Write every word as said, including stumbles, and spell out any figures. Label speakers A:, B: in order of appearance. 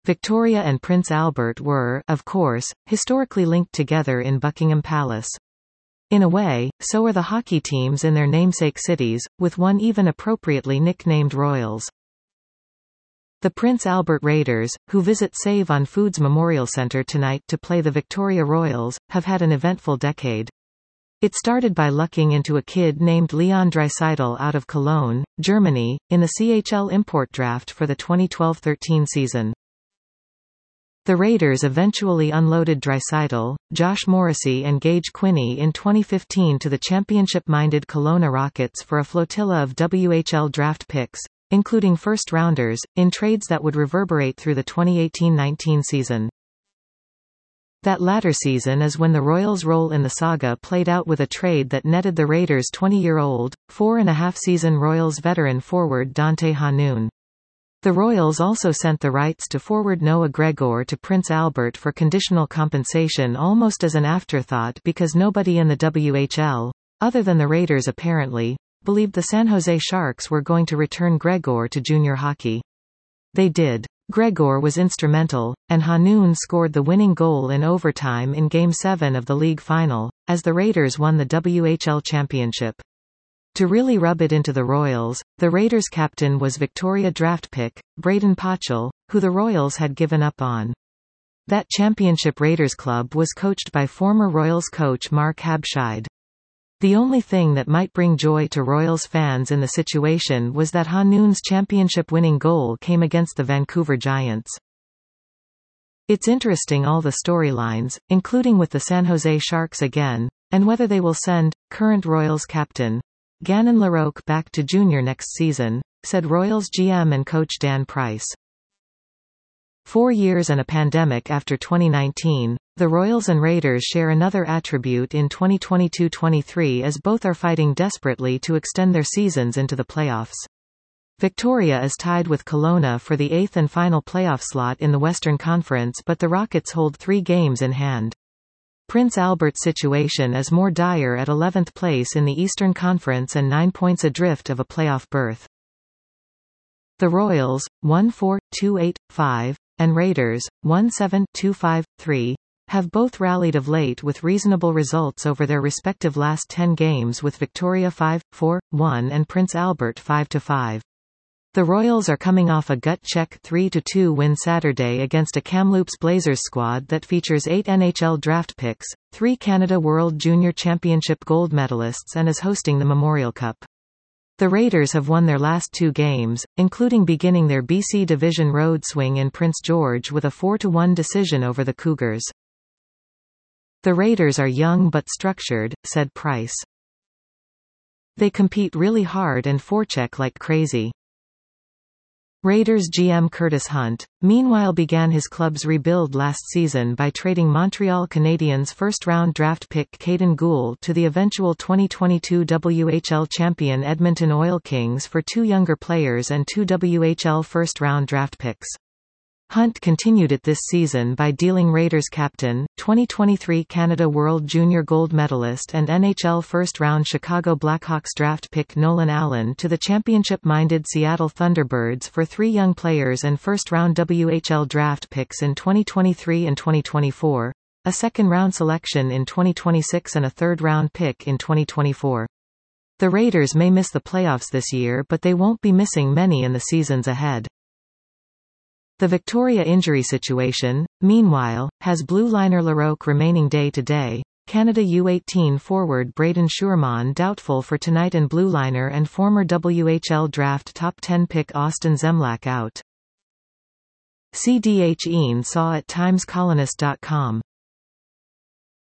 A: Victoria and Prince Albert were, of course, historically linked together in Buckingham Palace. In a way, so are the hockey teams in their namesake cities, with one even appropriately nicknamed Royals. The Prince Albert Raiders, who visit Save on Foods Memorial Centre tonight to play the Victoria Royals, have had an eventful decade. It started by lucking into a kid named Leon Draisaitl out of Cologne, Germany, in the C H L import draft for the twenty twelve thirteen season. The Raiders eventually unloaded Draisaitl, Josh Morrissey and Gage Quinney in twenty fifteen to the championship-minded Kelowna Rockets for a flotilla of W H L draft picks, including first-rounders, in trades that would reverberate through the twenty eighteen nineteen season. That latter season is when the Royals' role in the saga played out with a trade that netted the Raiders twenty-year-old, four-and-a-half-season Royals veteran forward Dante Hanoun. The Royals also sent the rights to forward Noah Gregor to Prince Albert for conditional compensation almost as an afterthought because nobody in the W H L, other than the Raiders apparently, believed the San Jose Sharks were going to return Gregor to junior hockey. They did. Gregor was instrumental, and Hanoun scored the winning goal in overtime in Game seven of the league final, as the Raiders won the W H L championship. To really rub it into the Royals, the Raiders' captain was Victoria draft pick, Braden Potchell, who the Royals had given up on. That championship Raiders club was coached by former Royals coach Mark Habscheid. The only thing that might bring joy to Royals fans in the situation was that Hanoun's championship-winning goal came against the Vancouver Giants. It's interesting all the storylines, including with the San Jose Sharks again, and whether they will send current Royals captain Gannon LaRocque back to junior next season, said Royals G M and coach Dan Price. Four years and a pandemic after twenty nineteen, the Royals and Raiders share another attribute in twenty twenty-two twenty-three as both are fighting desperately to extend their seasons into the playoffs. Victoria is tied with Kelowna for the eighth and final playoff slot in the Western Conference, but the Rockets hold three games in hand. Prince Albert's situation is more dire at eleventh place in the Eastern Conference and nine points adrift of a playoff berth. The Royals, one four, two eight, five, and Raiders, one seven, two five, three, have both rallied of late with reasonable results over their respective last ten games, with Victoria five four, one and Prince Albert five to five. The Royals are coming off a gut-check three to two win Saturday against a Kamloops Blazers squad that features eight N H L draft picks, three Canada World Junior Championship gold medalists and is hosting the Memorial Cup. The Raiders have won their last two games, including beginning their B C Division road swing in Prince George with a four to one decision over the Cougars. The Raiders are young but structured, said Price. They compete really hard and forecheck like crazy. Raiders G M Curtis Hunt, meanwhile, began his club's rebuild last season by trading Montreal Canadiens first-round draft pick Caden Gould to the eventual twenty twenty-two W H L champion Edmonton Oil Kings for two younger players and two W H L first-round draft picks. Hunt continued it this season by dealing Raiders captain, twenty twenty-three Canada World Junior gold medalist and N H L first-round Chicago Blackhawks draft pick Nolan Allen to the championship-minded Seattle Thunderbirds for three young players and first-round W H L draft picks in twenty twenty-three and twenty twenty-four, a second-round selection in twenty twenty-six and a third-round pick in twenty twenty-four. The Raiders may miss the playoffs this year, but they won't be missing many in the seasons ahead. The Victoria injury situation, meanwhile, has blue liner LaRocque remaining day-to-day, Canada U eighteen forward Braden Schuurman doubtful for tonight and blue liner and former W H L draft top ten pick Austin Zemlak out. C D H Ian saw at times colonist dot com.